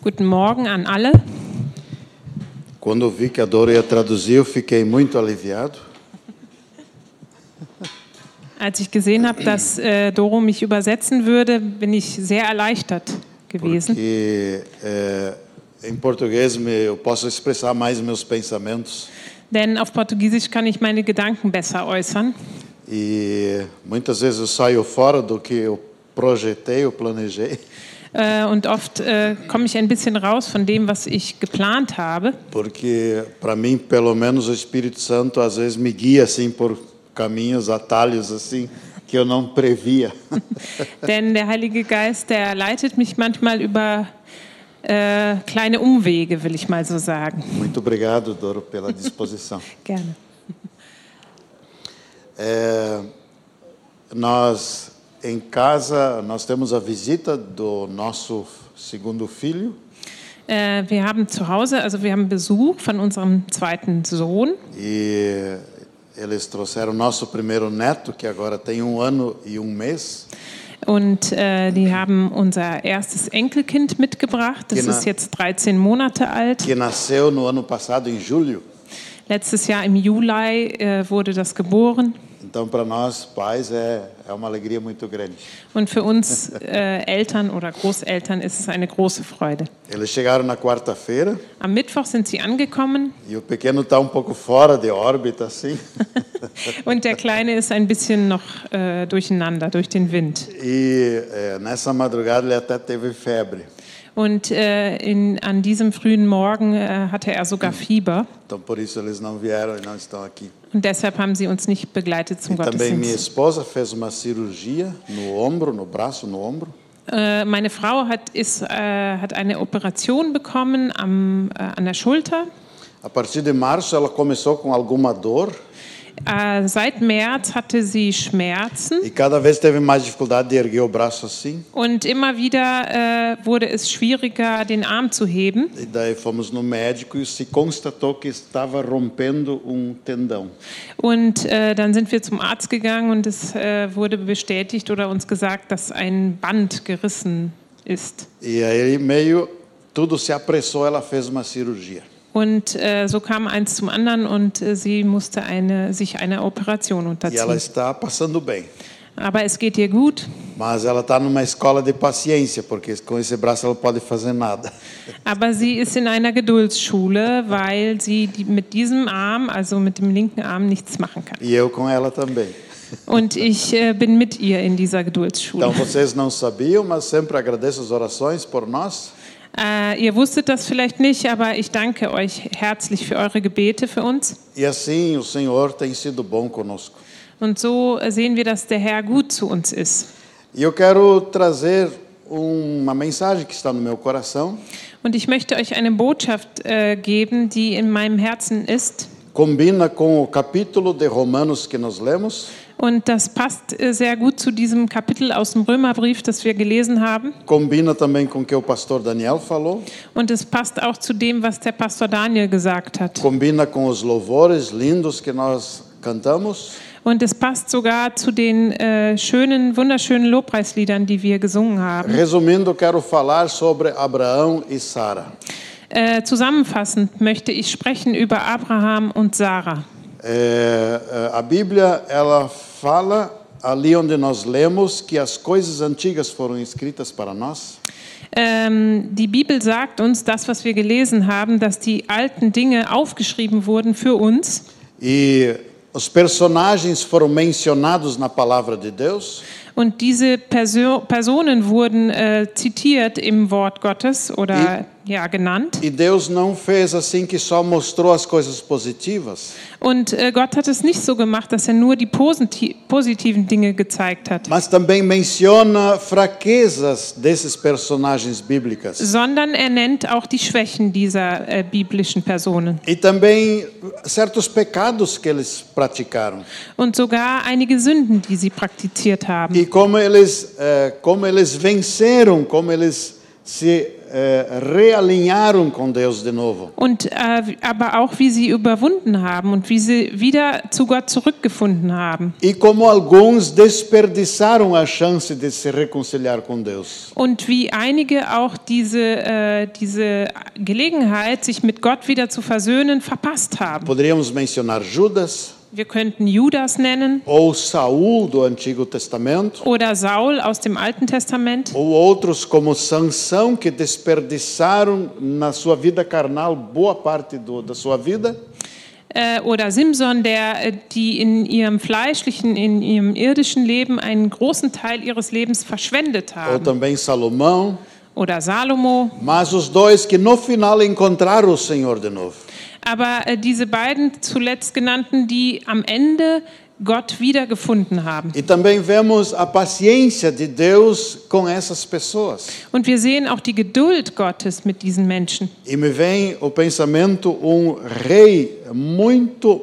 Guten Morgen an alle. Quando eu vi que a Dora ia traduzir, eu fiquei muito aliviado. Als ich gesehen habe, dass Doro mich übersetzen würde, bin ich sehr erleichtert gewesen. Porque em português eu posso expressar mais meus pensamentos. Denn auf Portugiesisch kann ich meine Gedanken besser äußern. E muitas vezes eu saio fora do que eu projetei, eu planejei. Und oft komme ich ein bisschen raus von dem, was ich geplant habe. Porque para mim, pelo menos, o Espírito Santo às vezes me guia assim por caminhos, atalhos assim que eu não previa. Denn der Heilige Geist, der leitet mich manchmal über kleine Umwege, will ich mal so sagen. Muito obrigado, Doro, pela disposição. Gerne. Nós em casa nós temos a visita do nosso segundo filho. Wir haben zu Hause, also wir haben Besuch von unserem zweiten Sohn. E eles trouxeram nosso primeiro neto, que agora tem 1 ano e 1 mês. Und die haben unser erstes Enkelkind mitgebracht. Das ist jetzt 13 Monate alt. Que nasceu no ano passado, em julho. Letztes Jahr im Juli wurde das geboren. Então, para nós, pais, é uma alegria muito grande. Und für uns Eltern oder Großeltern ist es eine große Freude. Eles chegaram na quarta-feira. Am Mittwoch sind sie angekommen. E o pequeno está pouco fora de órbita, assim. Und der Kleine ist ein bisschen noch durcheinander durch den Wind. E nessa madrugada ele até teve febre. Und an diesem frühen Morgen hatte er sogar Fieber. Então por isso eles não vieram e não estão aqui. Und deshalb haben sie uns nicht begleitet zum E também minha Gottesdienst. esposa fez uma cirurgia no ombro, no braço, no ombro. Meine Frau hat eine Operation bekommen an der Schulter. A partir de março ela começou com alguma dor. Seit März hatte sie Schmerzen. E cada vez teve mais dificuldade de erguer o braço assim. Und immer wieder wurde es schwieriger, den Arm zu heben. E daí fomos no médico e se constatou que estava rompendo tendão. Und dann sind wir zum Arzt gegangen und es wurde bestätigt oder uns gesagt, dass ein Band gerissen ist. E aí meio tudo se apressou, ela fez uma cirurgia. Und so kam eins zum anderen und sie musste sich einer Operation E ela unterziehen. está passando bem. Aber es geht ihr gut. Mas ela está numa escola de paciência, porque com esse braço ela pode fazer nada. Aber sie ist in einer Geduldsschule, weil sie mit diesem Arm, also mit dem linken Arm, nichts machen kann. E eu com ela também. Und ich bin mit ihr in dieser Geduldsschule. Então vocês não sabiam, mas sempre agradeço as orações por nós. Ihr wusstet das vielleicht nicht, aber ich danke euch herzlich für eure Gebete für uns. E assim o Senhor tem sido bom conosco. Und so sehen wir, dass der Herr gut zu uns ist. E eu quero trazer uma mensagem que está no meu coração. Und ich möchte euch eine Botschaft geben, die in meinem Herzen ist. Combina com o capítulo de Romanos que nós lemos. Und das passt sehr gut zu diesem Kapitel aus dem Römerbrief, das wir gelesen haben. Combina também com o que o pastor Daniel falou. Und es passt auch zu dem, was der Pastor Daniel gesagt hat. Combina com os louvores lindos que nós cantamos. Und es passt sogar zu den wunderschönen Lobpreisliedern, die wir gesungen haben. Resumindo, quero falar sobre Abraão e Sara. Zusammenfassend möchte ich sprechen über Abraham und Sarah. A Bíblia, ela fala ali onde nós lemos que as coisas antigas foram escritas para nós. Die Bibel sagt uns, das, was wir gelesen haben, dass die alten Dinge aufgeschrieben wurden für uns. E os personagens foram mencionados na palavra de Deus. Und diese Personen wurden zitiert im Wort Gottes oder genannt. E Deus não fez assim que só mostrou as coisas positivas. Und Gott hat es nicht so gemacht, dass er nur die positiven Dinge gezeigt hat. Mas também menciona fraquezas desses personagens bíblicos. Sondern er nennt auch die Schwächen dieser biblischen Personen. E também certos pecados que eles praticaram. Und sogar einige Sünden, die sie praktiziert haben. E como eles venceram, como eles se realinharam com Deus de novo. Und aber auch, wie sie überwunden haben und wie sie wieder zu Gott zurückgefunden haben. E como alguns desperdiçaram a chance de se reconciliar com Deus. Und wie einige auch diese Gelegenheit, sich mit Gott wieder zu versöhnen, verpasst haben. Poderíamos mencionar Judas Wir könnten Judas nennen ou Saul do Antigo Testamento, oder Saul aus dem Alten Testament ou outros como Sansão que desperdiçaram na sua vida carnal boa parte da sua vida. Oder Simson, die in ihrem fleischlichen, in ihrem irdischen Leben einen großen Teil ihres Lebens verschwendet Ou haben. também Salomão, Oder Salomo. mas os dois que no final encontraram o Senhor de novo. Aber diese beiden zuletzt genannten, die am Ende Gott wiedergefunden haben. E também vemos a paciência de Deus com essas pessoas. Und wir sehen auch die Geduld Gottes mit diesen Menschen. E me vem o pensamento rei muito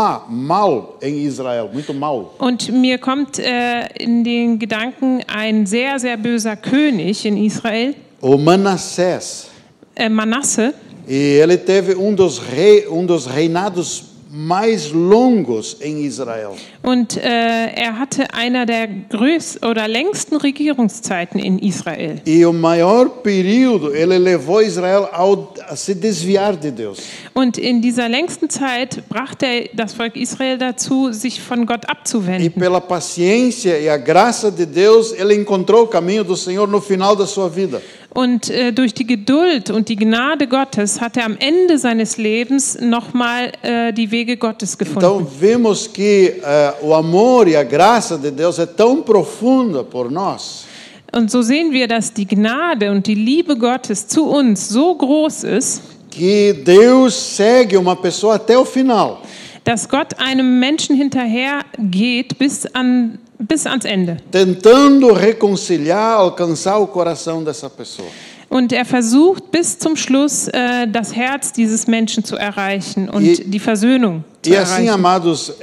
mal em Israel, muito mal. Und mir kommt in den Gedanken ein sehr, sehr böser König in Israel, O Manassés. Manasse. E ele teve dos reinados mais longos em Israel. Und er hatte einer der größten oder längsten Regierungszeiten in Israel. E o maior período, ele levou Israel a se desviar de Deus. Und in dieser längsten Zeit brachte er das Volk Israel dazu, sich von Gott E abzuwenden. pela paciência e a graça de Deus, ele encontrou o caminho do Senhor no final da sua vida. Und durch die Geduld und die Gnade Gottes hat er am Ende seines Lebens nochmal die Wege Gottes Então gefunden. vemos que o amor e a graça de Deus é tão profunda por nós, Und so sehen wir, dass die Gnade und die Liebe Gottes zu uns so groß ist, que Deus segue uma pessoa até o final. dass Gott einem Menschen hinterher geht bis ans Ende. Tentando reconciliar, alcançar o coração dessa pessoa. Und er versucht bis zum Schluss das Herz dieses Menschen zu erreichen und die Versöhnung zu E assim, erreichen. amados,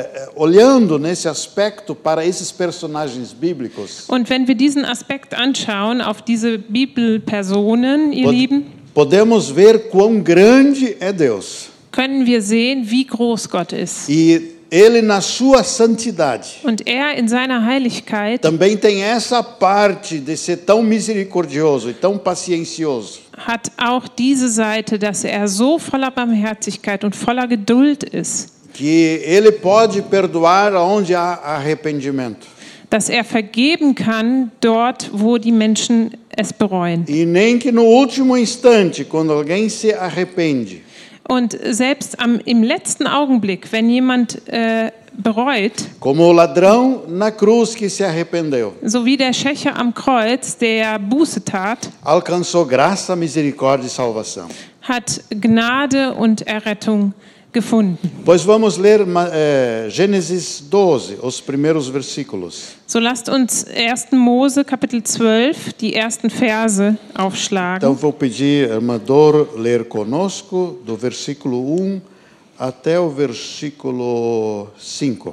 olhando nesse aspecto para esses personagens bíblicos, Und wenn wir diesen Aspekt anschauen auf diese Bibelpersonen, ihr Lieben, podemos ver quão grande é Deus. können wir sehen, wie groß Gott ist. E Ele, na sua santidade, Und er in seiner Heiligkeit também tem essa parte de ser tão misericordioso e tão paciencioso, hat auch diese Seite, dass er so voller Barmherzigkeit und voller Geduld ist, que Ele pode perdoar onde há arrependimento. dass er vergeben kann dort, wo die Menschen es bereuen. E nem que no último instante, quando alguém se arrepende, Und selbst im letzten Augenblick, wenn jemand bereut, como o ladrão na cruz que se arrependeu, so wie der Schächer am Kreuz, der Buße tat, alcançou graça, misericórdia e salvação. hat Gnade und Errettung gefunden. Pois vamos ler Gênesis 12, os primeiros versículos. So lasst uns 1. Mose Kapitel 12, die ersten Verse aufschlagen. Então vou pedir, irmã Dor, ler conosco do versículo 1 até o versículo 5.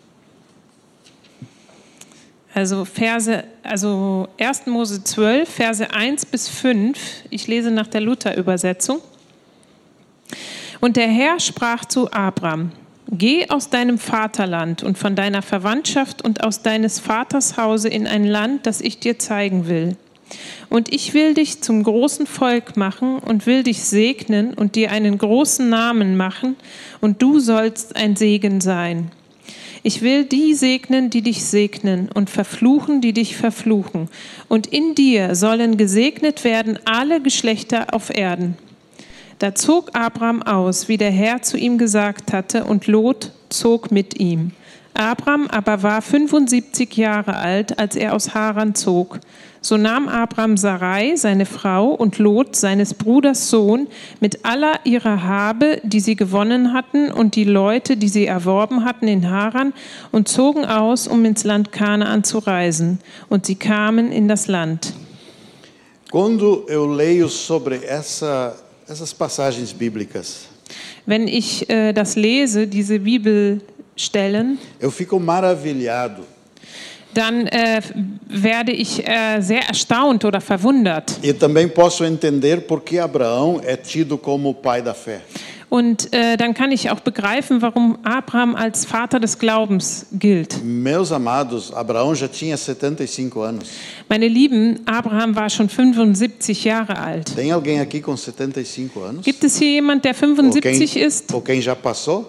Also 1. Mose 12, Verse 1 bis 5. Ich lese nach der Luther-Übersetzung. Und der Herr sprach zu Abram: Geh aus deinem Vaterland und von deiner Verwandtschaft und aus deines Vaters Hause in ein Land, das ich dir zeigen will. Und ich will dich zum großen Volk machen und will dich segnen und dir einen großen Namen machen, und du sollst ein Segen sein. Ich will die segnen, die dich segnen, und verfluchen, die dich verfluchen. Und in dir sollen gesegnet werden alle Geschlechter auf Erden. Da zog Abram aus, wie der Herr zu ihm gesagt hatte, und Lot zog mit ihm. Abram aber war 75 Jahre alt, als er aus Haran zog. So nahm Abram Sarai, seine Frau, und Lot, seines Bruders Sohn, mit aller ihrer Habe, die sie gewonnen hatten, und die Leute, die sie erworben hatten in Haran, und zogen aus, um ins Land Kanaan zu reisen. Und sie kamen in das Land. Quando eu leio sobre essas passagens bíblicas, Wenn ich das lese, diese Bibelstellen, eu fico maravilhado dann werde ich sehr erstaunt oder verwundert. E também posso entender por que Abraão é tido como o pai da fé. Und dann kann ich auch begreifen, warum Abraham als Vater des Glaubens gilt. Meus amados, Abraão já tinha 75 anos. Meine Lieben, Abraham war schon 75 Jahre alt. Tem alguém aqui com 75 anos? Gibt es hier jemand, der 75 ist? Ou quem já passou?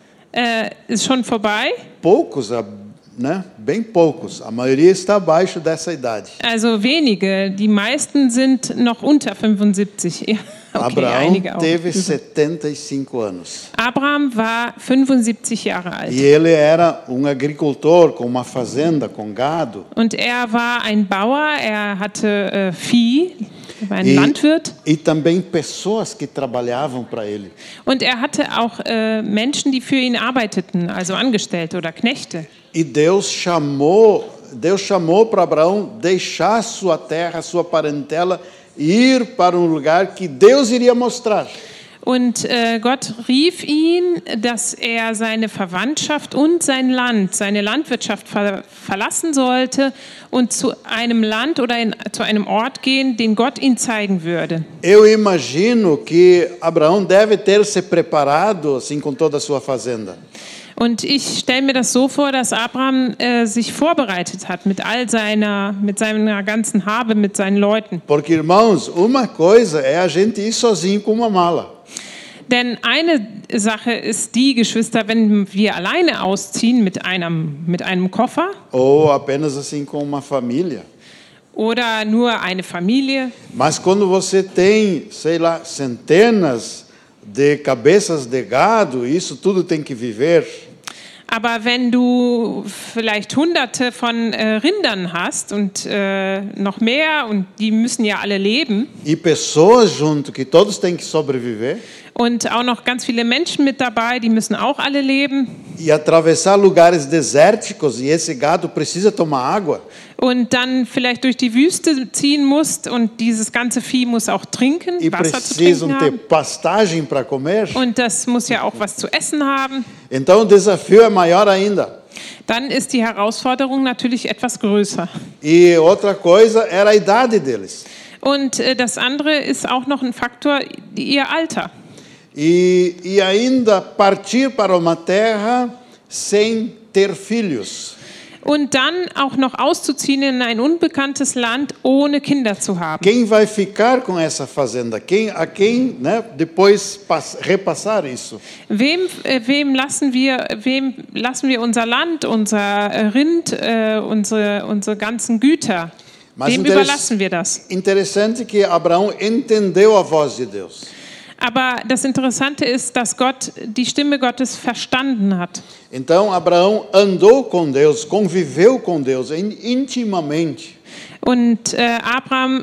Ist schon vorbei? Poucos, né? Bem poucos. A maioria está abaixo dessa idade. Also wenige. Die meisten sind noch unter 75. Ja, okay, Abraão einige auch. teve 75 anos. Abraham war 75 Jahre alt. E ele era agricultor com uma fazenda, com gado. Und er war ein Bauer, er hatte Vieh, er war ein Landwirt. E também pessoas que trabalhavam para ele. Und er hatte auch Menschen, die für ihn arbeiteten, also Angestellte oder Knechte. E Deus chamou para Abraão deixar sua terra, sua parentela, ir para um lugar que Deus iria mostrar. Und Gott rief ihn, dass er seine Verwandtschaft und sein Land, seine Landwirtschaft verlassen sollte und zu einem Land oder zu einem Ort gehen, den Gott ihm zeigen würde. Eu imagino que Abraão deve ter se preparado assim com toda a sua fazenda. Und ich stelle mir das so vor, dass Abraham sich vorbereitet hat mit seiner ganzen Habe, mit seinen Leuten. Porque, irmãos, uma coisa é a gente ir sozinho com uma mala. Denn eine Sache ist die, Geschwister, wenn wir alleine ausziehen mit einem Koffer. Ou apenas assim com uma família. Oder nur eine Familie. Mas quando você tem, sei lá, centenas de cabeças de gado, isso tudo tem que viver. Aber wenn du vielleicht Hunderte von Rindern hast und noch mehr und die müssen ja alle leben. E pessoas junto que todos têm que sobreviver. Und auch noch ganz viele Menschen mit dabei, die müssen auch alle leben. E atravessar lugares desérticos e esse gado precisa tomar água. Und dann vielleicht durch die Wüste ziehen musst und dieses ganze Vieh muss auch trinken, E Wasser zu precisam trinken ter haben. pastagem para comer. Und das muss ja auch was zu essen haben. Então o desafio é maior ainda. Dann ist die Herausforderung natürlich etwas größer. E outra coisa era a idade deles. Und das andere ist auch noch ein Faktor, ihr Alter. E ainda partir para uma terra sem ter filhos. Und dann auch noch auszuziehen in ein unbekanntes Land, ohne Kinder zu haben. Quem vai ficar com essa fazenda? A quem, né, depois repassar isso? Wem lassen wir unser Land, unser Rind, unsere ganzen Güter? Wem überlassen wir das? Interessante que Abraão entendeu a voz de Deus. Aber das Interessante ist, dass Gott die Stimme Gottes verstanden hat. Então Abraão andou com Deus, conviveu com Deus intimamente. Und Abraham,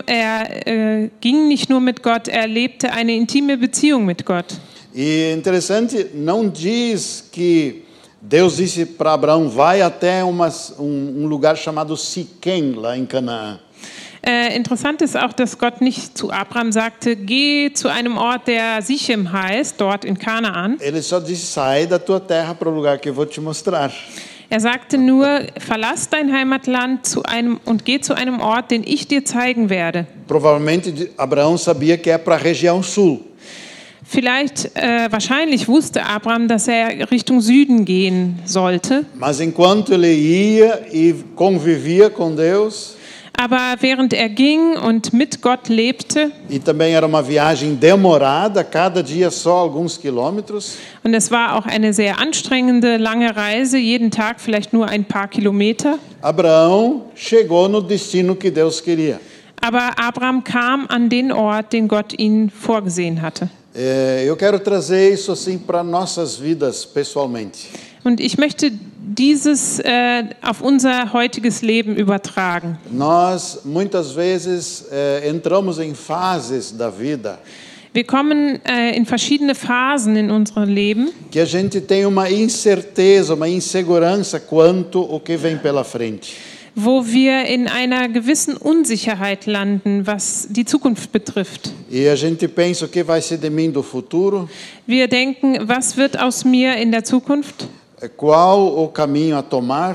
ging nicht nur mit Gott, er lebte eine intime Beziehung mit Gott. E interessante, não diz que Deus disse para Abraão, vai até lugar chamado Siquém, lá em Canaã. Interessant ist auch, dass Gott nicht zu Abraham sagte, geh zu einem Ort, der Sichem heißt, dort in Kanaan. Ele só disse, sai da tua terra para o lugar que eu vou te mostrar. Er sagte nur, verlass dein Heimatland und geh zu einem Ort, den ich dir zeigen werde. Provavelmente Abraão sabia que é para a região sul. Vielleicht, wahrscheinlich wusste Abraham, dass er Richtung Süden gehen sollte. Mas enquanto ele ia e convivia com Deus, aber während er ging und mit Gott lebte, e também era uma viagem demorada, cada dia só alguns quilômetros. Und es war auch eine sehr anstrengende, lange Reise, jeden Tag vielleicht nur ein paar Kilometer. Abraão chegou no destino que Deus queria. Aber Abraham kam an den Ort, den Gott ihm vorgesehen hatte. Eu quero trazer isso assim para nossas vidas pessoalmente. Und ich möchte dieses auf unser heutiges Leben übertragen. Nós muitas vezes entramos em fases da vida. Wir kommen in verschiedene Phasen in unserem Leben. Que a gente tem uma incerteza, uma insegurança quanto o que vem pela frente. Wo wir in einer gewissen Unsicherheit landen, was die Zukunft betrifft. E a gente pensa o que vai ser de mim do futuro? Wir denken, was wird aus mir in der Zukunft? Qual o caminho a tomar?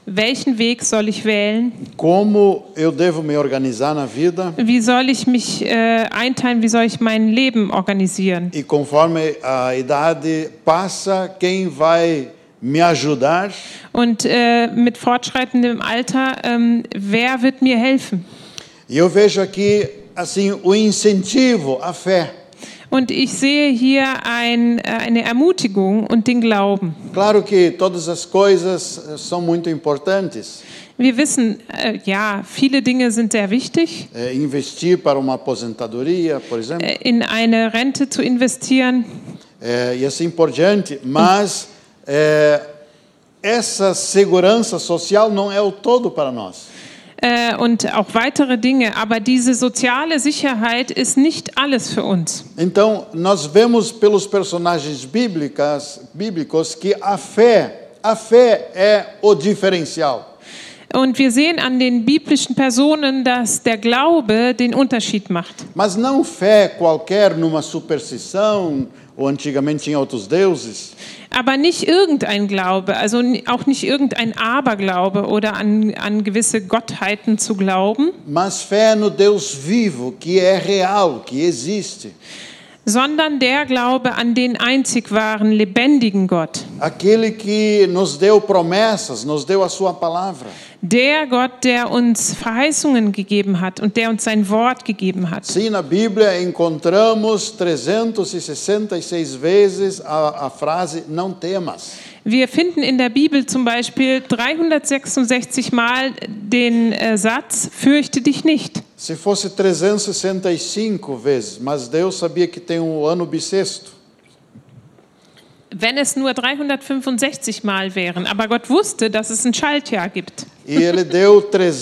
Welchen Weg soll ich wählen? Como eu devo me organizar na vida? Wie soll ich mich einteilen? Wie soll ich mein Leben organisieren? E conforme a idade passa, quem vai me ajudar? Und mit fortschreitendem Alter, wer wird mir helfen? E eu vejo aqui assim o incentivo à fé. Und ich sehe hier eine Ermutigung und den Glauben. Claro que todas as coisas são muito importantes. Wir wissen, ja, viele Dinge sind sehr wichtig. Investir para uma aposentadoria, por exemplo. In eine Rente zu investieren. E assim por diante. Mas essa segurança social não é o todo para nós. Und auch weitere Dinge, aber diese soziale Sicherheit ist nicht alles für uns. Então, nós vemos pelos personagens bíblicos que a fé é o diferencial. Und wir sehen an den biblischen Personen, dass der Glaube den Unterschied macht. Mas não fé qualquer numa superstição, ou antigamente tinha outros deuses. Aber nicht irgendein Glaube, also auch nicht irgendein Aberglaube oder an gewisse Gottheiten zu glauben. Mas fé no Deus vivo, que é real, que existe. Sondern der Glaube an den einzig wahren, lebendigen Gott. Aquele que nos deu promessas, nos deu a sua palavra. Der Gott, der uns Verheißungen gegeben hat und der uns sein Wort gegeben hat. Sim, na Bíblia encontramos 366 vezes a frase não temas. Wir finden in der Bibel zum Beispiel 366 Mal den Satz, fürchte dich nicht. Se fosse 365 vezes, mas Deus sabia que tem ano bissexto. Wenn es nur 365 Mal wären, aber Gott wusste, dass es ein Schaltjahr gibt. E ele deu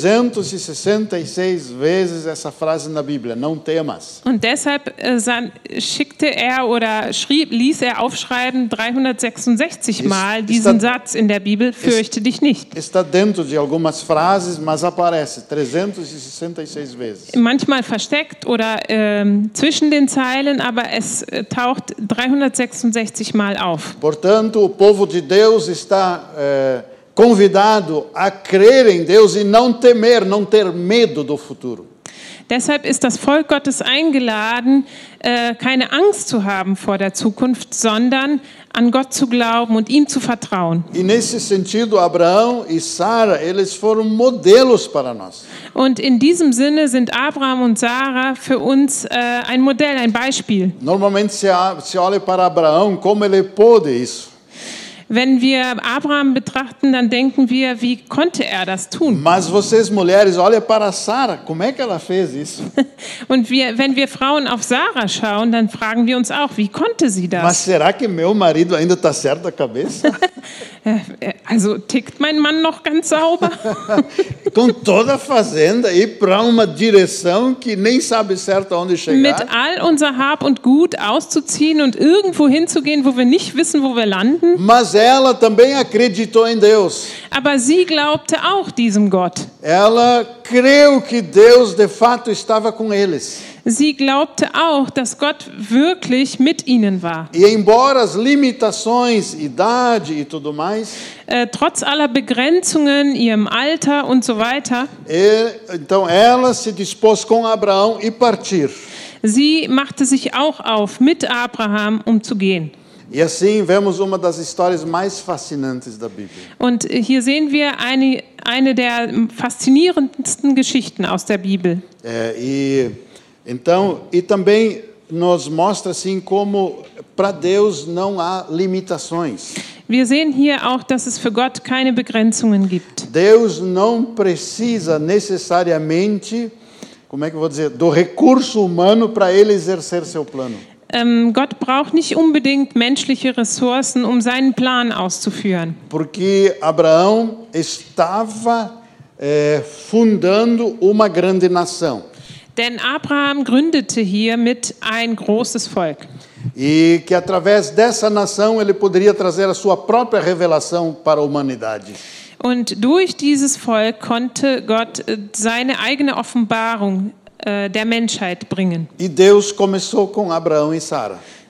366 vezes essa frase na Bíblia, não temas. Und deshalb schickte er oder ließ er aufschreiben 366 Mal diesen Satz in der Bibel, fürchte dich nicht. Está dentro de algumas frases, mas aparece 366 vezes. Manchmal versteckt oder zwischen den Zeilen, aber es taucht 366 Mal auf. Portanto, o povo de Deus está convidado a crer em Deus e não temer, não ter medo do futuro. Deshalb ist das Volk Gottes eingeladen, keine Angst zu haben vor der Zukunft, sondern an Gott zu glauben und ihm zu vertrauen. E nesse sentido, Abraão e Sara, eles foram modelos para nós. Und in diesem Sinne sind Abraham und Sarah für uns ein Modell, ein Beispiel. Normalmente se olha para Abraão, como ele pôde isso. Wenn wir Abraham betrachten, dann denken wir, wie konnte er das tun? Mas vocês mulheres, olha para Sara, como é que ela fez isso? Und wenn wir Frauen auf Sarah schauen, dann fragen wir uns auch, wie konnte sie Mas das? será que meu marido ainda está certo da cabeça? Also tickt mein Mann noch ganz sauber? Com toda a fazenda, ir para uma direção que nem sabe certo aonde Mit chegar. all unser Hab und Gut auszuziehen und irgendwo hinzugehen, wo wir nicht wissen, wo wir landen? Mas ela também acreditou em Deus. Aber sie glaubte auch diesem Gott. Ela creu que Deus de fato estava com eles. Sie glaubte auch, dass Gott wirklich mit ihnen war. E embora as limitações, idade e tudo mais, Trotz aller Begrenzungen, ihrem Alter und so weiter, então ela se dispôs com Abraão e partir. sie machte sich auch auf, mit Abraham zu gehen. E assim vemos uma das histórias mais fascinantes da Bíblia. Und hier sehen wir eine der faszinierendsten Geschichten aus der Bibel. E também nos mostra assim como para Deus não há limitações. Wir sehen hier auch, dass es für Gott keine Begrenzungen gibt. Deus não precisa necessariamente, como é que eu vou dizer, do recurso humano para ele exercer seu plano. Gott braucht nicht unbedingt menschliche Ressourcen, um seinen Plan auszuführen. Porque Abraão estava fundando uma grande nação. Denn Abraham gründete hiermit ein großes Volk. E que através dessa nação ele poderia trazer a sua própria revelação para a humanidade. Und durch dieses Volk konnte Gott seine eigene Offenbarung der Menschheit bringen. E Deus começou com Abraão e Sara.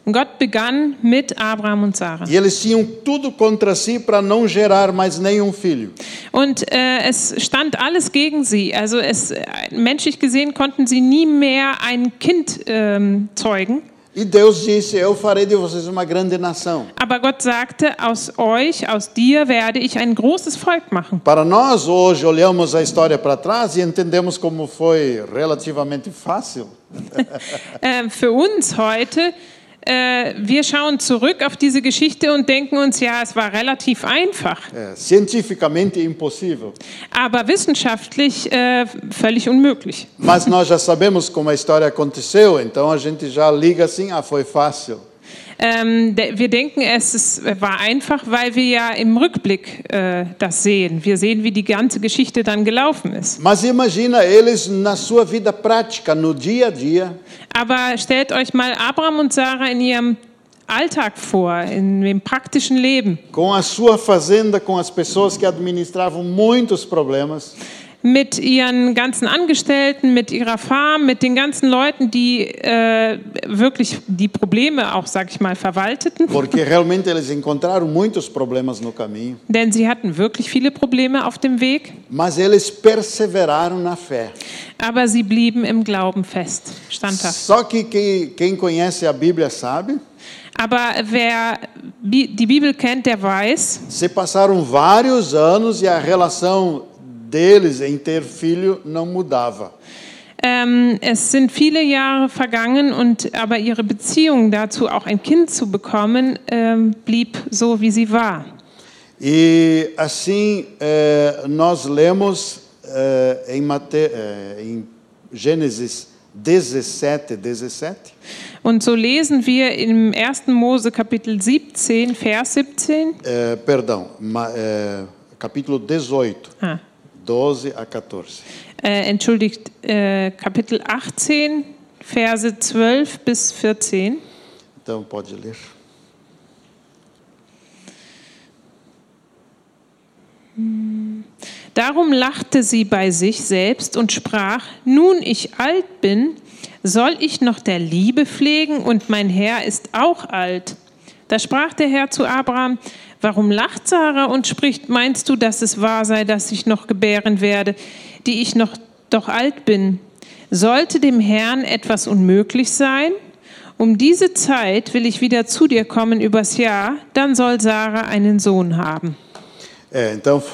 Und Gott begann mit Abraham und Sarah. E eles tinham tudo contra si para não gerar mais nenhum filho. Und es stand alles gegen sie. Also menschlich gesehen konnten sie nie mehr ein Kind zeugen. E Deus disse: eu farei de vocês uma grande nação. Aber Gott sagte, aus euch, aus dir werde ich ein großes Volk machen. Para nós, hoje, olhamos a história para trás e entendemos como foi relativamente fácil. Für uns heute, wir schauen zurück auf diese Geschichte und denken uns, ja, es war relativ einfach. Cientificamente impossível. Aber wissenschaftlich völlig unmöglich. Mas nós já sabemos como a história aconteceu, então a gente já liga assim: foi fácil. Wir denken, war einfach, weil wir ja im Rückblick das sehen. Wir sehen, wie die ganze Geschichte dann gelaufen ist. Mas imagina eles na sua vida prática, no dia a dia. Aber stellt euch mal Abraham und Sarah in ihrem Alltag vor, in dem praktischen Leben. Com a sua fazenda, com as pessoas que administravam muitos problemas. Mit ihren ganzen Angestellten, mit ihrer Farm, mit den ganzen Leuten, die wirklich die Probleme auch, sag ich mal, verwalteten. Porque realmente eles encontraram muitos problemas no caminho. Denn sie hatten wirklich viele Probleme auf dem Weg. Mas eles perseveraram na fé. Aber sie blieben im Glauben fest, standhaft. Só que quem conhece a Bíblia sabe. Aber wer die Bibel kennt, der weiß. Se passaram vários anos e a relação deles em ter filho não mudava. Es sind viele Jahre vergangen, aber ihre Beziehung dazu, auch ein Kind zu bekommen, blieb so, wie sie war. E assim nós lemos em Gênesis 17. Und so lesen wir im 1. Mose Kapitel 17, Vers 17. Capítulo 18. 12 a 14. Entschuldigt, Kapitel 18, Verse 12 bis 14. Então, pode ler. Darum lachte sie bei sich selbst und sprach: Nun ich alt bin, soll ich noch der Liebe pflegen, und mein Herr ist auch alt. Da sprach der Herr zu Abraham: Warum lacht Sarah und spricht, meinst du, dass es wahr sei, dass ich noch gebären werde, die ich doch alt bin? Sollte dem Herrn etwas unmöglich sein? Um diese Zeit will ich wieder zu dir kommen übers Jahr, dann soll Sarah einen Sohn haben. Então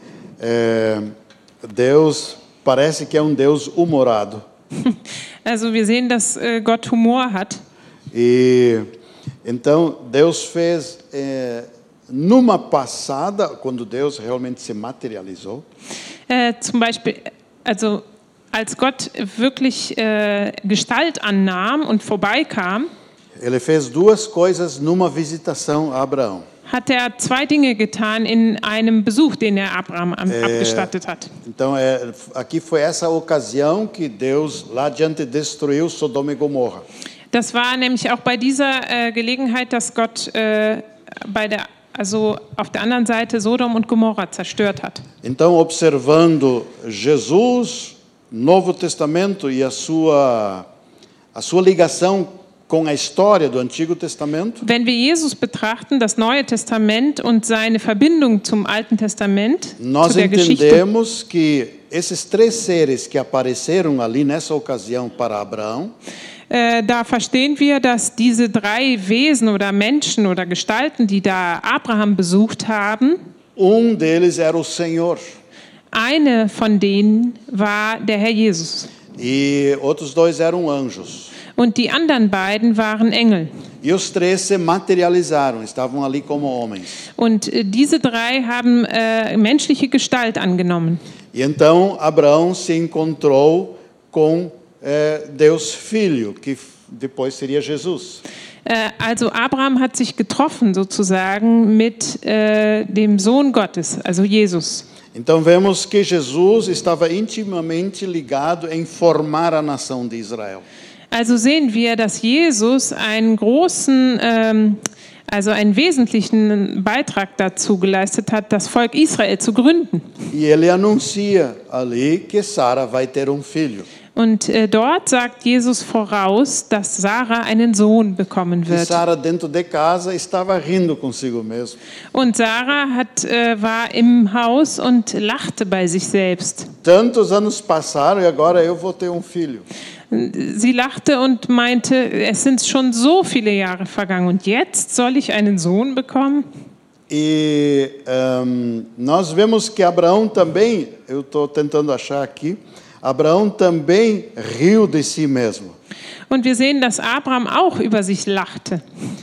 Deus parece que é Deus humorado. Also wir sehen, dass Gott Humor hat. E então Deus fez numa passada, quando Deus realmente se materializou. Zum Beispiel, also als Gott wirklich Gestalt annahm und vorbeikam, ele fez duas coisas numa visitação a Abraão. Hat zwei Dinge getan in einem Besuch, den Abraham abgestattet hat. Então, aqui foi essa ocasião que Deus lá adiante destruiu Sodoma e Gomorra. Das war nämlich auch bei dieser Gelegenheit, dass Gott auf der anderen Seite Sodom und Gomorra zerstört hat. Então, observando Jesus, Novo Testamento e a sua ligação com a história do Antigo Testamento. Wenn wir Jesus betrachten, das Neue Testament und seine Verbindung zum Alten Testament, nós zu der entendemos que esses três seres que apareceram ali nessa ocasião para Abraão, da verstehen wir, dass diese drei Wesen oder Menschen oder Gestalten, die da Abraham besucht haben, deles era o Senhor. Eine von denen war der Herr Jesus. E outros dois eram anjos. Und die anderen beiden waren Engel. E os três se materializaram, estavam ali como homens. Und diese drei haben menschliche Gestalt angenommen. E então Abraão se encontrou com Deus Filho, que depois seria Jesus. Also Abraham hat sich getroffen sozusagen mit dem Sohn Gottes, also Jesus. Então vemos que Jesus estava intimamente ligado em formar a nação de Israel. Also sehen wir, dass Jesus einen großen, einen wesentlichen Beitrag dazu geleistet hat, das Volk Israel zu gründen. E ele anuncia ali que Sara vai ter filho. Und dort sagt Jesus voraus, dass Sarah einen Sohn bekommen E wird. Sara, dentro de casa, estava rindo consigo mesmo. Und Sarah war im Haus und lachte bei sich selbst. Tantos anos passaram e agora eu vou ter filho. Sie lachte und meinte, es sind schon so viele Jahre vergangen und jetzt soll ich einen Sohn bekommen? E nós vemos que Abraão também, eu estou tentando achar aqui, Abraão também riu de si mesmo. Und wir sehen, dass Abraham auch über sich lachte.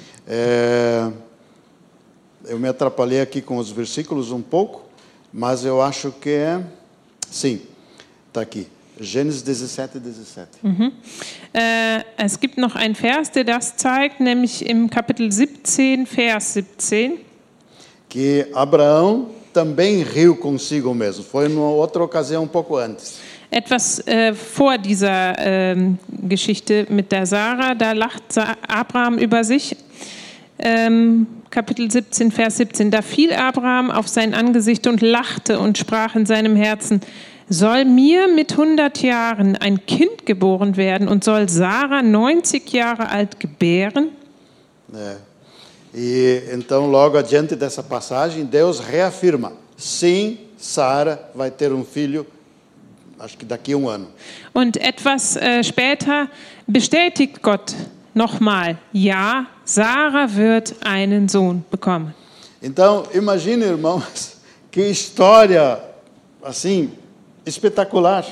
Eu me atrapalhei aqui com os versículos pouco, mas eu acho que é... Sim, está aqui. Gênesis 17, 17. Es gibt noch einen Vers, der das zeigt, nämlich im Kapitel 17, Vers 17. Que Abraão também riu consigo mesmo. Foi numa outra ocasião pouco antes. Etwas vor dieser Geschichte mit der Sarah, da lacht Abraham über sich. Kapitel 17, Vers 17. Da fiel Abraham auf sein Angesicht und lachte und sprach in seinem Herzen: Soll mir mit 100 Jahren ein Kind geboren werden und soll Sarah 90 Jahre alt gebären? E então, logo adiante dessa passagem, Deus reafirma: sim, Sara vai ter filho, acho que daqui ano. Und etwas später bestätigt Gott nochmal: Ja, Sarah wird einen Sohn bekommen. Então, imagine, irmãos, que história assim espetacular.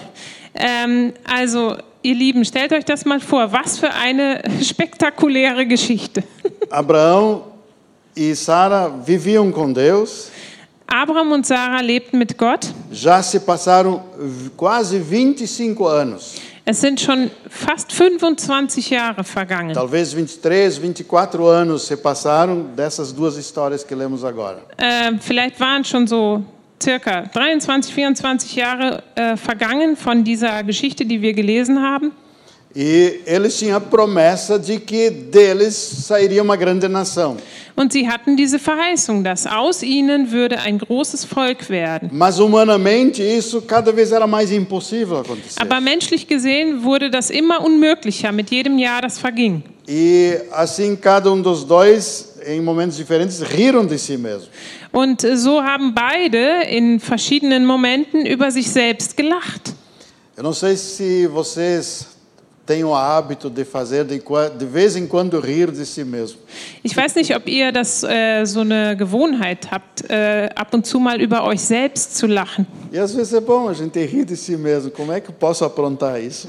Also, ihr Lieben, stellt euch das mal vor, was für eine spektakuläre Geschichte. Abraão e Sara viviam com Deus. Abraham und Sarah lebten mit Gott. Já se passaram quase 25 anos. Es sind schon fast 25 Jahre vergangen. Talvez 23, 24 anos se passaram dessas duas histórias que lemos agora. Vielleicht waren schon so circa 23, 24 Jahre vergangen von dieser Geschichte, die wir gelesen haben. E eles tinham a promessa de que deles sairia uma grande nação. Und sie hatten diese Verheißung, dass aus ihnen würde ein großes Volk werden. Mas humanamente isso cada vez era mais impossível acontecer. Aber menschlich gesehen wurde das immer unmöglicher mit jedem Jahr, das verging. E assim cada dos dois, em momentos diferentes, riram de si mesmo. Und so haben beide in verschiedenen Momenten über sich selbst gelacht. Eu não sei se vocês têm o hábito de fazer de vez em quando rir de si mesmo. Ich weiß nicht, ob ihr das so eine Gewohnheit habt, ab und zu mal über euch selbst zu lachen. E às vezes é bom a gente rir de si mesmo. Como é que eu posso aprontar isso?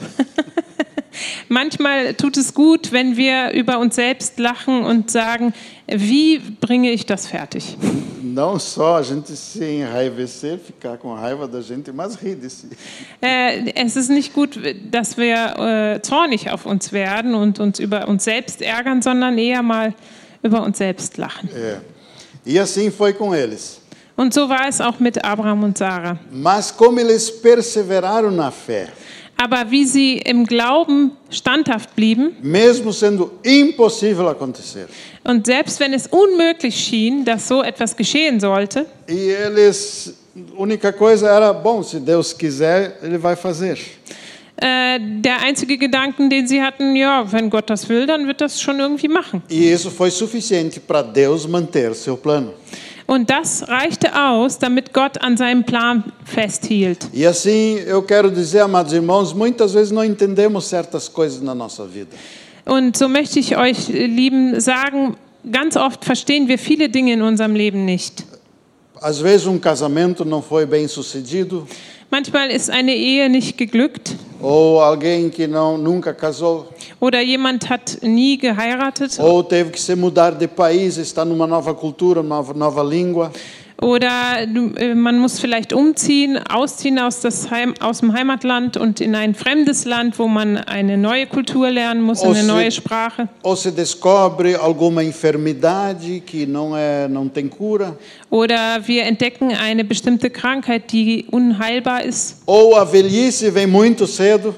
Manchmal tut es gut, wenn wir über uns selbst lachen und sagen, wie bringe ich das fertig? Não só a gente se enraivecer, ficar com raiva da gente, mas rir de si. Es ist nicht gut, dass wir zornig auf uns werden und uns über uns selbst ärgern, sondern eher mal über uns selbst lachen. E assim foi com eles. Und so war es auch mit Abraham und Sarah. Mas como eles perseveraram na fé, Aber wie sie im Glauben standhaft blieben, mesmo sendo impossível acontecer. und selbst wenn es unmöglich schien, dass so etwas geschehen sollte, E eles, a única coisa era, bom, se Deus quiser, Ele vai fazer. der einzige Gedanken, den sie hatten, ja, wenn Gott das will, dann wird das schon irgendwie machen. E isso foi suficiente para Deus manter seu plano. Und das reichte aus, damit Gott an seinem Plan festhielt. E assim, eu quero dizer, amados irmãos, muitas vezes não entendemos certas coisas na nossa vida. Und so möchte ich euch, Lieben, sagen, ganz oft verstehen wir viele Dinge in unserem Leben nicht. Às vezes casamento não foi bem sucedido, Manchmal ist eine Ehe nicht geglückt ou alguém que nunca casou, oder jemand hat nie geheiratet ou teve que se mudar de país, está numa nova cultura, nova língua. oder man muss vielleicht ausziehen aus dem Heimatland und in ein fremdes Land, wo man eine neue Kultur lernen muss, eine neue Sprache. Ou se descobre alguma enfermidade que não tem cura. Oder wir entdecken eine bestimmte Krankheit, die unheilbar ist. Ou a velhice vem muito cedo.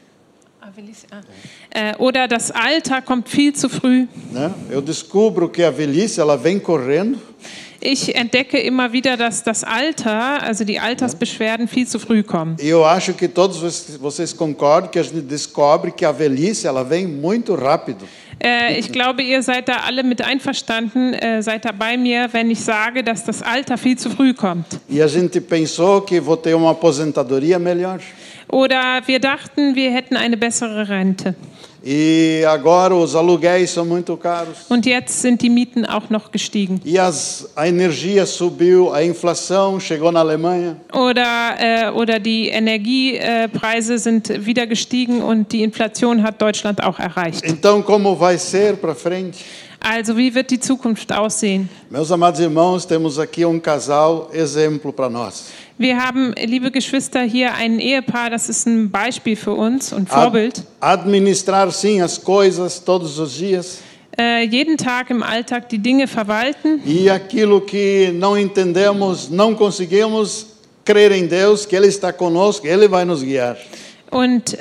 Oder das Alter kommt viel zu früh. Né? Eu descubro que a velhice ela vem correndo. Ich entdecke immer wieder, dass das Alter, also die Altersbeschwerden, viel zu früh kommen. E eu acho que todos vocês concordam que a gente descobre que a velhice ela vem muito rápido. Ich glaube, ihr seid da alle mit einverstanden, seid da bei mir, wenn ich sage, dass das Alter viel zu früh kommt. E a gente pensou que vou ter uma aposentadoria melhor. Oder wir dachten, wir hätten eine bessere Rente. E agora os aluguéis são muito caros. Und jetzt sind die Mieten auch noch gestiegen. E a energia subiu, a inflação chegou na Alemanha. Oder die Energiepreise sind wieder gestiegen und die Inflation hat Deutschland auch erreicht. Então, como vai ser para frente? Also wie wird die Zukunft aussehen? Meus amados irmãos, temos aqui casal exemplo para nós. Wir haben, liebe Geschwister, hier ein Ehepaar, das ist ein Beispiel für uns und Vorbild. Administrar sim as coisas todos os dias. Jeden Tag im Alltag die Dinge verwalten. E aquilo que não entendemos, não conseguimos crer em Deus, que Ele está conosco, Ele vai nos guiar. Und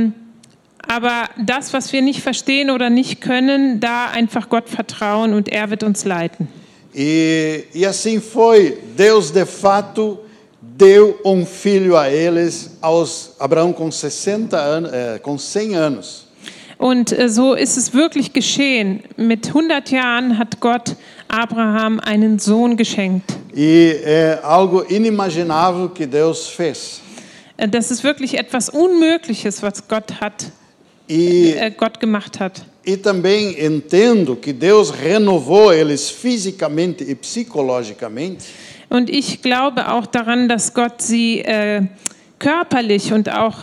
aber das, was wir nicht verstehen oder nicht können, da einfach Gott vertrauen und er wird uns leiten. E assim foi. Deus de fato deu filho a eles, Abraão com 100 anos. Und so ist es wirklich geschehen. Mit 100 Jahren hat Gott Abraham einen Sohn geschenkt. E é algo inimaginável que Deus fez. Das ist wirklich etwas Unmögliches, was Gott gemacht hat. E também entendo que Deus renovou eles fisicamente e psicologicamente. Und ich glaube auch daran, dass Gott sie körperlich und auch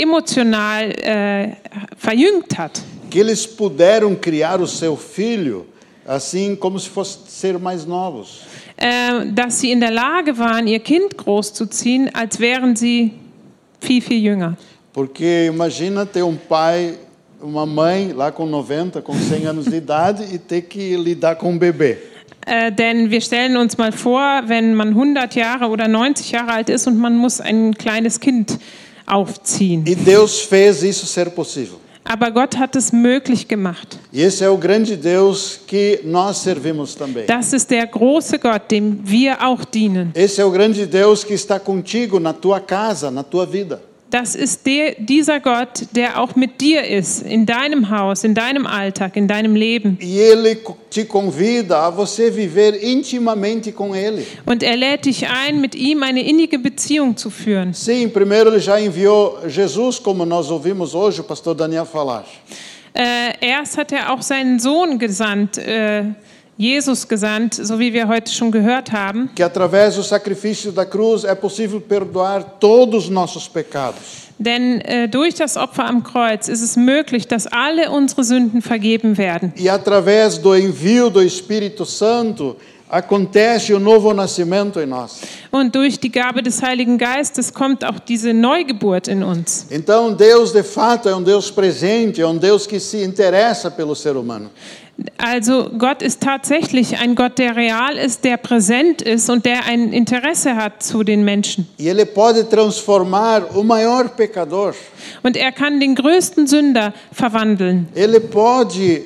emotional verjüngt hat. Que eles puderam criar o seu filho assim como se fossem ser mais novos. Dass sie in der Lage waren, ihr Kind großzuziehen, als wären sie viel, viel jünger. Porque imagina ter pai, uma mãe lá com 90, com 100 anos de idade e ter que lidar com bebê. Denn wir stellen uns mal vor, wenn man 100 Jahre oder 90 Jahre alt ist und man muss ein kleines Kind aufziehen. E Deus fez isso ser possível. Aber Gott hat es möglich gemacht. E esse é o grande Deus que nós servimos também. Das ist der große Gott, dem wir auch dienen. Esse é o grande Deus que está contigo na tua casa, na tua vida. Das ist dieser Gott, der auch mit dir ist, in deinem Haus, in deinem Alltag, in deinem Leben. E Ele te convida a você viver intimamente com Ele. Und er lädt dich ein, mit ihm eine innige Beziehung zu führen. Sim, primeiro Ele já enviou Jesus, como nós ouvimos hoje o pastor Daniel falar. Erst hat er auch seinen Sohn gesandt, Jesus gesandt, so wie wir heute schon gehört haben. Que através do sacrifício da cruz é possível perdoar todos os nossos pecados. Denn durch das Opfer am Kreuz ist es möglich, dass alle unsere Sünden vergeben werden. E através do envio do Espírito Santo acontece o novo nascimento em nós. Und durch die Gabe des Heiligen Geistes kommt auch diese Neugeburt in uns. Então Deus de fato é Deus presente, é Deus que se interessa pelo ser humano. Also Gott ist tatsächlich ein Gott, der real ist, der präsent ist und der ein Interesse hat zu den Menschen. E Ele pode transformar o maior pecador. Und er kann den größten Sünder verwandeln. Ele pode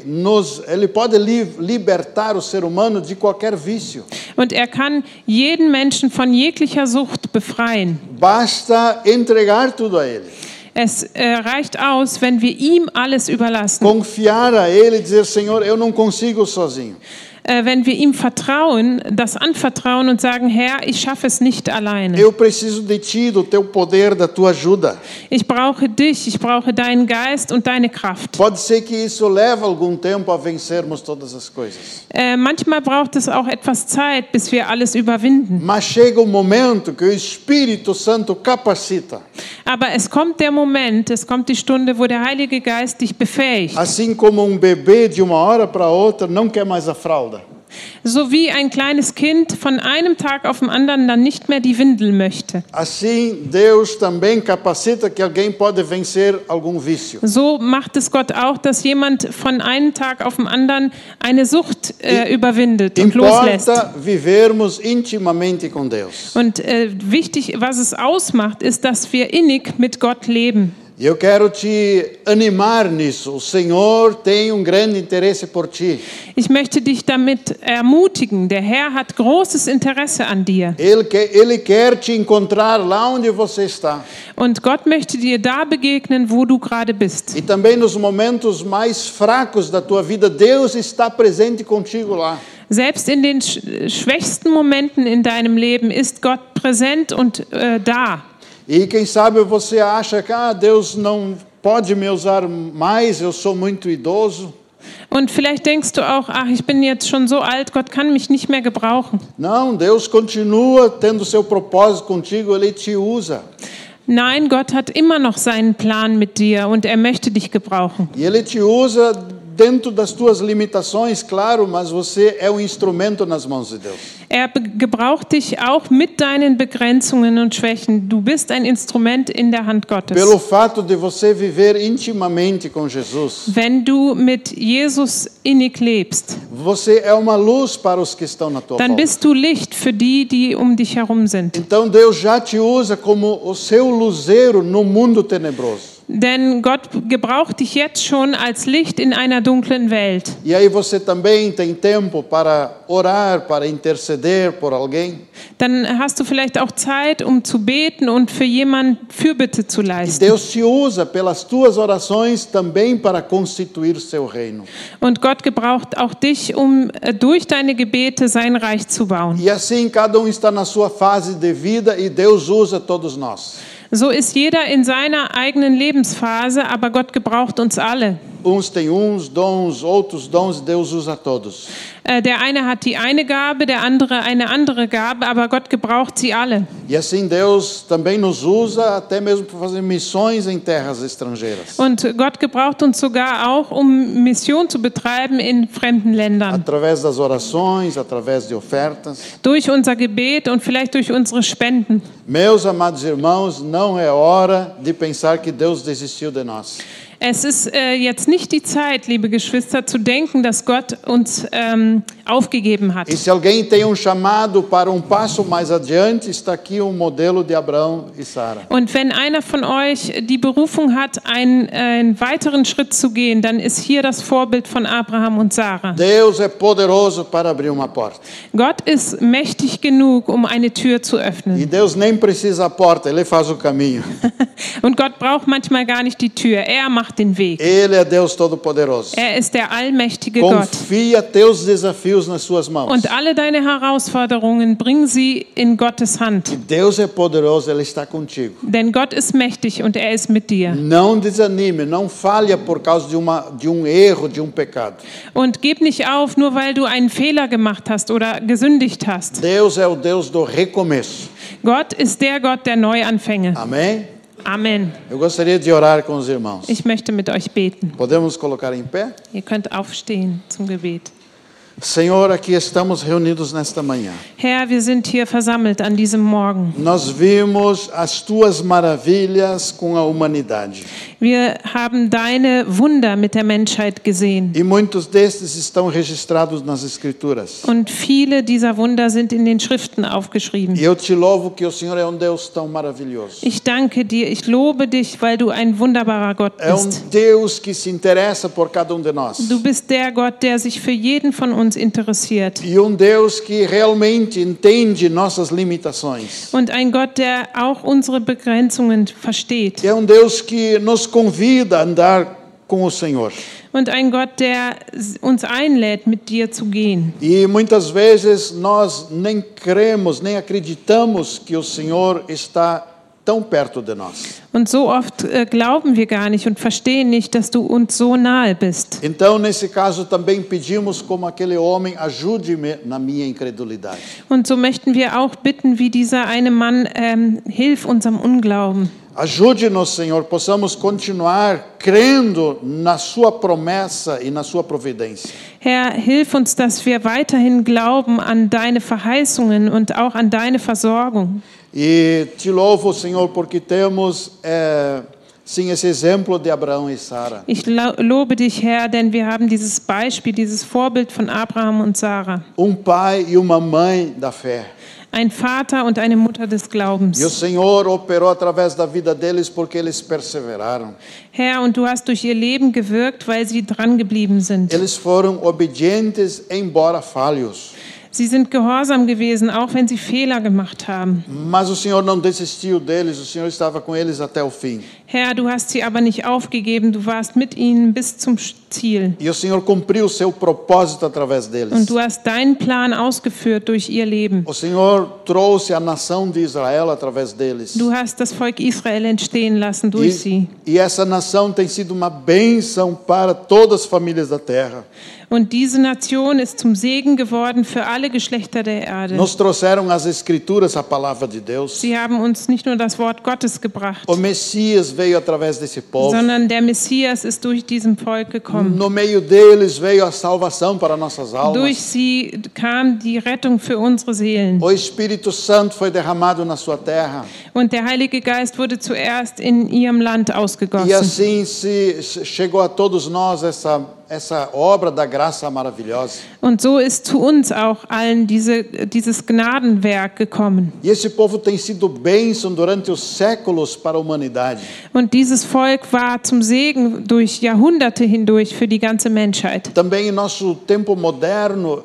libertar o ser humano de qualquer vício. Und er kann jeden Menschen von jeglicher Sucht befreien. Basta entregar tudo a Ele. Es reicht aus, wenn wir ihm alles überlassen. Confiar a Ele e dizer, Senhor, eu não consigo sozinho. Wenn wir ihm vertrauen, das anvertrauen und sagen, Herr, ich schaffe es nicht alleine. Eu preciso de ti, do teu poder, da tua ajuda. Ich brauche dich, ich brauche deinen Geist und deine Kraft. Pode ser que isso leve algum tempo a vencermos todas as coisas. Manchmal braucht es auch etwas Zeit, bis wir alles überwinden. Mas chega momento que o Espírito Santo capacita. Aber es kommt der Moment, es kommt die Stunde, wo der Heilige Geist dich befähigt. Assim como bebê de uma hora para outra não quer mais a fralda. So wie ein kleines Kind von einem Tag auf den anderen dann nicht mehr die Windel möchte. Assim Deus também capacita que alguém pode vencer algum vício. So macht es Gott auch, dass jemand von einem Tag auf den anderen eine Sucht überwindet und loslässt. Importa vivermos intimamente com Deus. Und wichtig, was es ausmacht, ist, dass wir innig mit Gott leben. E eu quero te animar nisso. O Senhor tem grande interesse por ti. Ich möchte dich damit ermutigen. Der Herr hat großes Interesse an dir. Ele quer te encontrar lá onde você está. Und Gott möchte dir da begegnen, wo du gerade bist. E também nos momentos mais fracos da tua vida, Deus está presente contigo lá. Selbst in den schwächsten Momenten in deinem Leben ist Gott präsent und da. E quem sabe você acha que Deus não pode me usar mais, eu sou muito idoso. Und vielleicht denkst du auch, ach, ich bin jetzt schon so alt, Gott kann mich nicht mehr gebrauchen. Não, Deus continua tendo seu propósito contigo, Ele te usa. Nein, Gott hat immer noch seinen Plan mit dir und er möchte dich gebrauchen. E Ele te usa dentro das tuas limitações, claro, mas você é instrumento nas mãos de Deus. Er gebraucht dich auch mit deinen Begrenzungen und Schwächen. Du bist ein Instrument in der Hand Gottes. Pelo fato de você viver intimamente com Jesus. Wenn du mit Jesus innig lebst, você é uma luz para os que estão na tua dann volta. bist du Licht für die, die um dich herum sind. Então Deus já te usa como o seu luzeiro no mundo tenebroso. Denn Gott gebraucht dich jetzt schon als Licht in einer dunklen Welt. E aí você também tem tempo para orar, para interceder por alguém. Dann hast du vielleicht auch Zeit, um zu beten und für jemanden Fürbitte zu E leisten. Deus te usa pelas tuas orações também para constituir o seu reino. Und Gott gebraucht auch dich, um durch deine Gebete sein Reich zu bauen. E assim cada está na sua fase de vida e Deus usa todos nós. So ist jeder in seiner eigenen Lebensphase, aber Gott gebraucht uns alle. Uns têm dons, outros dons, Deus usa todos. Der eine hat die eine Gabe, der andere eine andere Gabe, aber Gott gebraucht sie alle. E assim Deus também nos usa até mesmo para fazer missões em terras estrangeiras. Und Gott gebraucht uns sogar auch, um Mission zu betreiben in fremden Ländern. Através das orações, através de ofertas. Durch unser Gebet und vielleicht durch unsere Spenden. Meus amados irmãos, não é hora de pensar que Deus desistiu de nós. Es ist jetzt nicht die Zeit, liebe Geschwister, zu denken, dass Gott uns aufgegeben hat. E se alguém tem chamado para passo mais adiante, está aqui modelo de Abraão e Sara. Und wenn einer von euch die Berufung hat, einen weiteren Schritt zu gehen, dann ist hier das Vorbild von Abraham und Sarah. Deus é poderoso para abrir uma porta. Gott ist mächtig genug, um eine Tür zu E öffnen. Deus nem precisa a porta, Ele faz o caminho. Und Gott braucht manchmal gar nicht die Tür, er macht den Weg. Ele é Deus Todo-Poderoso. Er ist der allmächtige Gott. Confia teus desafios nas suas mãos. Und alle deine Herausforderungen, bring sie in Gottes Hand. E Deus é poderoso, Ele está contigo. Denn Gott ist mächtig und er ist mit dir. Não desanime, não falha por causa de erro, de pecado. Und gib nicht auf, nur weil du einen Fehler gemacht hast oder gesündigt hast. Deus é o Deus do recomeço. Gott ist der Gott der Neuanfänge. Amém? Amen. Eu gostaria de orar com os irmãos. Ich möchte mit euch beten. Podemos colocar em pé? Ihr könnt aufstehen zum Gebet. Senhor, aqui estamos reunidos nesta manhã. Herr, wir sind hier versammelt an diesem Morgen. Nós vimos as tuas maravilhas com a humanidade. Wir haben deine Wunder mit der Menschheit gesehen. E muitos destes estão registrados nas Escrituras. Und viele dieser Wunder sind in den Schriften aufgeschrieben. E eu te louvo que o Senhor é Deus tão maravilhoso. Ich danke dir, ich lobe dich, weil du ein wunderbarer Gott É bist. Deus que se interessa por cada de nós. Du bist der Gott, der sich für jeden von uns interessiert. E Deus que realmente entende nossas limitações. Und ein Gott, der auch unsere Begrenzungen versteht. É Deus que nos convida a andar com o Senhor. Und ein Gott, der uns einlädt, mit dir zu gehen. E muitas vezes nós nem cremos, nem acreditamos que o Senhor está tão perto de nós. Und so oft glauben wir gar nicht und verstehen nicht, dass du uns so nahe bist. Então, nesse caso, também pedimos, como aquele homem, ajude-me na minha incredulidade. Und so möchten wir auch bitten, wie dieser eine Mann, hilf unserem Unglauben. Ajude-nos, Senhor, possamos continuar crendo na sua promessa e na sua providência. Herr, hilf uns, dass wir weiterhin glauben an deine Verheißungen und auch an deine Versorgung. E te louvo, Senhor, porque temos sem esse exemplo de Abraão e Sara. Ich lobe dich, Herr, denn wir haben dieses Beispiel, dieses Vorbild von Abraham und Sarah. Pai e uma mãe da fé. Ein Vater und eine Mutter des E o Glaubens. Senhor operou através da vida deles porque eles perseveraram. Herr, und du hast durch ihr Leben gewirkt, weil sie dran geblieben sind. Eles foram obedientes, embora falhos. Sie sind gehorsam gewesen, auch wenn sie Fehler gemacht haben. Mas o Senhor não desistiu deles, o Senhor estava com eles até o fim. Herr, du hast sie aber nicht aufgegeben, du warst mit ihnen bis zum Ziel. E o Senhor cumpriu o seu propósito através deles. Und du hast deinen Plan ausgeführt durch ihr Leben. O Senhor trouxe a nação de Israel através deles. Du hast das Volk Israel entstehen lassen durch sie. E essa nação tem sido uma bênção para todas as famílias da terra. Und diese Nation ist zum Segen geworden für alle Geschlechter der Erde. Nos trouxeram as Escrituras, a palavra de Deus. Sie haben uns nicht nur das Wort Gottes gebracht, O Messias veio através desse povo. sondern der Messias ist durch diesem Volk gekommen. No meio deles veio a salvação para nossas Durch almas. sie kam die Rettung für unsere Seelen. O Espírito Santo foi derramado na sua terra. Und der Heilige Geist wurde zuerst in ihrem Land E ausgegossen. assim chegou a todos nós essa obra da graça maravilhosa. Und so ist zu uns auch allen dieses Gnadenwerk gekommen. E esse povo tem sido bênção durante os séculos para a humanidade. Und dieses Volk war zum Segen durch Jahrhunderte hindurch für die ganze Menschheit. Também em nosso tempo moderno,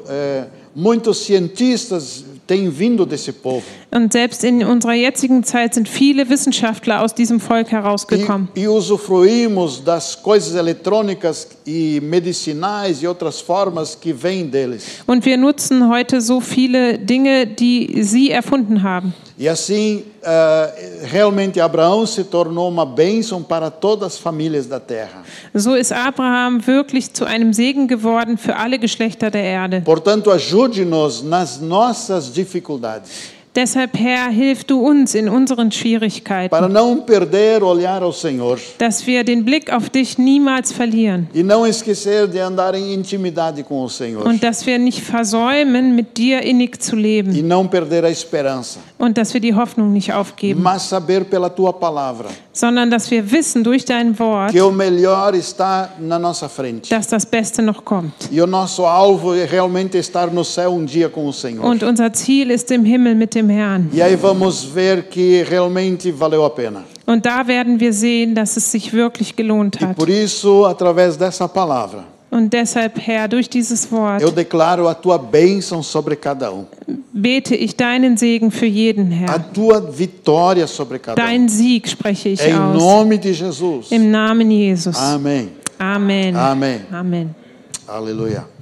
muitos cientistas têm vindo desse povo. Und selbst in unserer jetzigen Zeit sind viele Wissenschaftler aus diesem Volk herausgekommen. E usufruímos das coisas eletrônicas e medicinais e outras formas que vêm deles. Und wir nutzen heute so viele Dinge, die sie erfunden haben. E assim, realmente Abraão se tornou uma bênção para todas as famílias da terra. So ist Abraham wirklich zu einem Segen geworden für alle Geschlechter der Erde. Portanto, ajude-nos nas nossas dificuldades. Deshalb, Herr, hilf du uns in unseren Schwierigkeiten, Para não perder olhar ao Senhor. dass wir den Blick auf dich niemals verlieren E não esquecer de andar em intimidade com o Senhor. und dass wir nicht versäumen, mit dir innig zu E leben não perder a esperança. und dass wir die Hoffnung nicht aufgeben, Mas saber pela tua palavra sondern dass wir wissen durch dein Wort, que o melhor está na nossa frente. dass das Beste noch kommt. E o nosso alvo é realmente estar no céu dia com o Senhor. Und unser Ziel ist im Himmel mit dem Herrn. E aí vamos ver que realmente valeu a pena. Und da werden wir sehen, dass es sich wirklich gelohnt E hat. por isso, através dessa palavra, Und deshalb, Herr, durch dieses Wort eu declaro a tua bênção sobre cada bete ich deinen Segen für jeden, a Herr. tua vitória sobre cada Dein Sieg spreche ich Em aus. nome de Jesus. Im Namen Jesus. Amém. Amen. Amém. Amen. Aleluia.